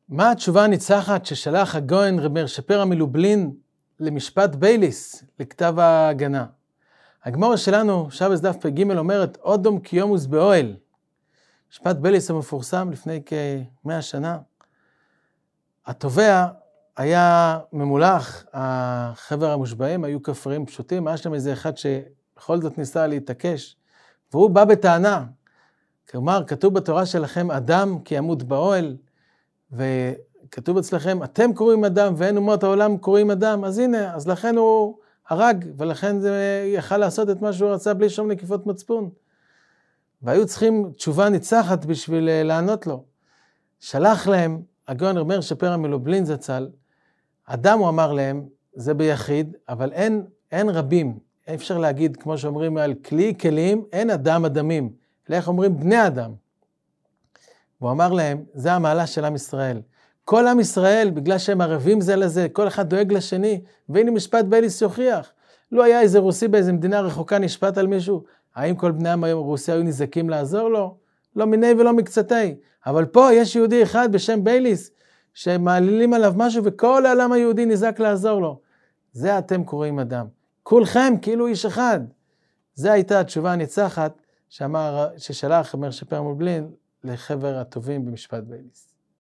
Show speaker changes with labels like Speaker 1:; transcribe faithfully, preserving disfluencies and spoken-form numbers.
Speaker 1: מה התשובה הניצחת ששלח הגאון רב מאיר שפירא מלובלין למשפט בייליס, לכתב ההגנה? הגמרא שלנו, שבס דף פ"ג, אומרת, אודום קיומוס באוהל. משפט בייליס המפורסם לפני כמאה שנה. התובע היה ממולח, החבר המושבעים היו כפרים פשוטים, היה שם איזה אחד שבכל זאת ניסה להתעקש, והוא בא בטענה. כלומר, כתוב בתורה שלכם, אדם כי ימות באוהל, וכתוב אצלכם, אתם קוראים אדם ואין אומות העולם קוראים אדם, אז הנה, אז לכן הוא הרג, ולכן זה יכל לעשות את מה שהוא רצה בלי שום נקיפות מצפון. והיו צריכים תשובה ניצחת בשביל לענות לו. שלח להם, הגאון רב מאיר שפירא מלובלין זצ"ל, אדם הוא אמר להם, זה ביחיד, אבל אין, אין רבים. אי אפשר להגיד, כמו שאומרים על כלי כלים, אין אדם אדמים. אלא איך אומרים בני אדם. והוא אמר להם, זה המעלה של עם ישראל. כל עם ישראל, בגלל שהם ערבים זה לזה, כל אחד דואג לשני, והנה משפט בייליס יוכיח. לא היה איזה רוסי באיזה מדינה רחוקה נשפט על מישהו, האם כל בני העם הרוסי היו נזקים לעזור לו? לא מיני ולא מקצתי. אבל פה יש יהודי אחד בשם בייליס, שמעלילים עליו משהו, וכל העולם היהודי נזק לעזור לו. זה אתם קוראים אדם. כולכם כאילו איש אחד. זה הייתה התשובה הניצחת, שאמר, ששלח רב מאיר שפירא מלובלין לחבר הטובים במשפט בייליס.